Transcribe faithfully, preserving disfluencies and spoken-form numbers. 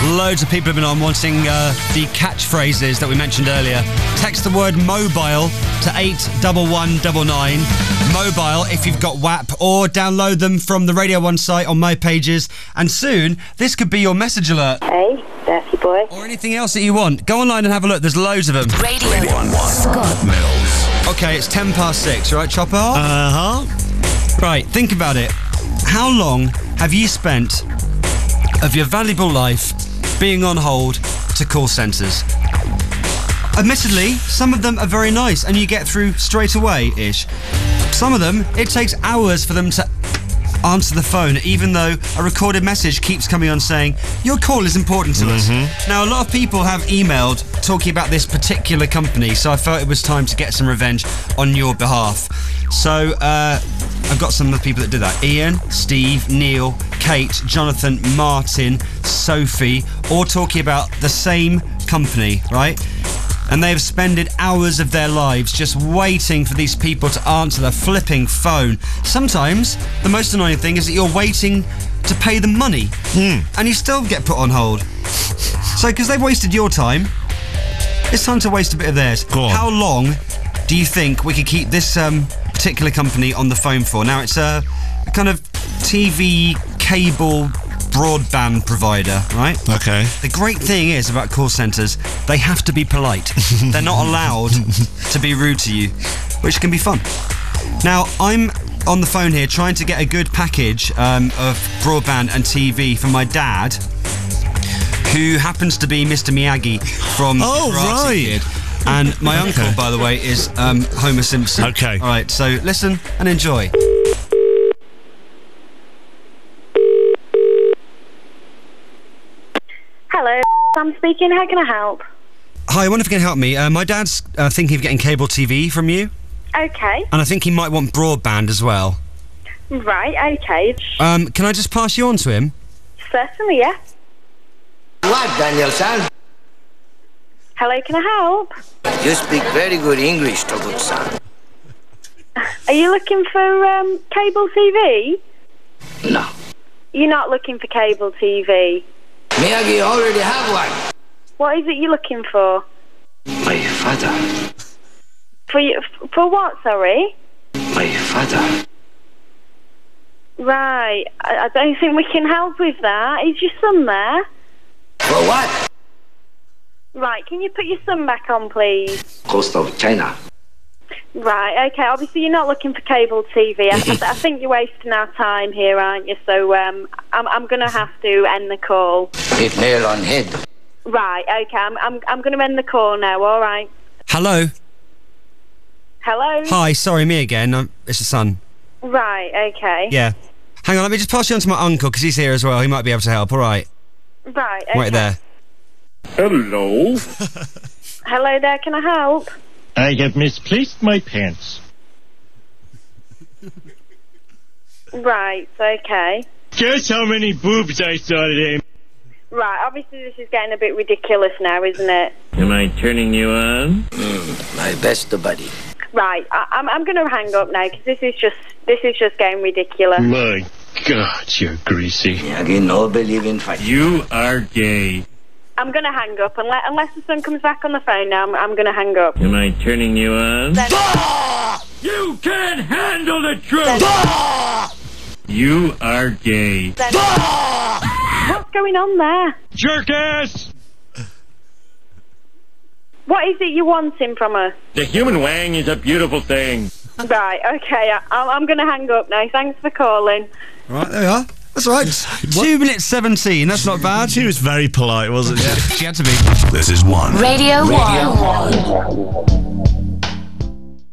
Loads of people have been on wanting uh, the catchphrases that we mentioned earlier. Text the word mobile to eight one one nine nine. Mobile if you've got W A P, or download them from the Radio one site on my pages. And soon, this could be your message alert. Hey, dirty boy. Or anything else that you want. Go online and have a look. There's loads of them. Radio, Radio one. Scott Mills. Okay, it's ten past six, right, Chopper? Uh-huh. Right, think about it. How long have you spent of your valuable life being on hold to call centres? Admittedly, some of them are very nice and you get through straight away-ish. Some of them, it takes hours for them to answer the phone, even though a recorded message keeps coming on saying, your call is important to mm-hmm. us. Now, a lot of people have emailed talking about this particular company, so I felt it was time to get some revenge on your behalf. So, uh, I've got some of the people that did that. Ian, Steve, Neil, Kate, Jonathan, Martin, Sophie, all talking about the same company, right? And they've spent hours of their lives just waiting for these people to answer their flipping phone. Sometimes, the most annoying thing is that you're waiting to pay them money. Mm. And you still get put on hold. So, because they've wasted your time, it's time to waste a bit of theirs. Go on. How long do you think we could keep this um, particular company on the phone for? Now, it's a, a kind of T V cable broadband provider, right? Okay. The great thing is about call centres, they have to be polite. They're not allowed to be rude to you, which can be fun. Now, I'm on the phone here trying to get a good package um, of broadband and T V for my dad, who happens to be Mister Miyagi from Oh, Karate right. Kid. And my Okay. uncle, by the way, is um, Homer Simpson. Okay. All right, so listen and enjoy. Hello, I'm speaking. How can I help? Hi, I wonder if you can help me. Uh, my dad's uh, thinking of getting cable T V from you, Okay. and I think he might want broadband as well. Right, okay. Um, can I just pass you on to him? Certainly, yeah. What, Daniel San? Hello, can I help? You speak very good English, Togut-san. Are you looking for um, cable T V? No. You're not looking for cable T V. Miyagi already have one. What is it you're looking for? My father. For you, for what, sorry? My father. Right, I, I don't think we can help with that. Is your son there? For what? Right, can you put your son back on, please? Coast of China. Right, okay, obviously you're not looking for cable T V. I, I, I think you're wasting our time here, aren't you? So um, I'm, I'm going to have to end the call. Hit nail on head. Right, okay, I'm, I'm, I'm going to end the call now, all right? Hello? Hello? Hi, sorry, me again. Um, it's the son. Right, okay. Yeah. Hang on, let me just pass you on to my uncle, because he's here as well. He might be able to help, all right? Right, okay. Wait there. Hello. Hello there, can I help? I have misplaced my pants. Right, okay. Guess how many boobs I saw today? Right, obviously this is getting a bit ridiculous now, isn't it? Am I turning you on? Mm, my best buddy. Right, I, I'm I'm going to hang up now because this is just this is just getting ridiculous. My God, you're greasy. Miyagi no believe in fight. You are gay. I'm going to hang up unless unless the son comes back on the phone now. I'm, I'm going to hang up. Am I turning you on? Then, You can't handle the truth. then, You are gay. then, what's going on there? Jerk ass! What is it you're wanting from us? The human wang is a beautiful thing. Right, okay, I, I'm going to hang up now. Thanks for calling. Right, there we are. That's all right. Two minutes seventeen, that's not bad. She was very polite, wasn't she? She had to be. This is one. Radio, Radio one. one.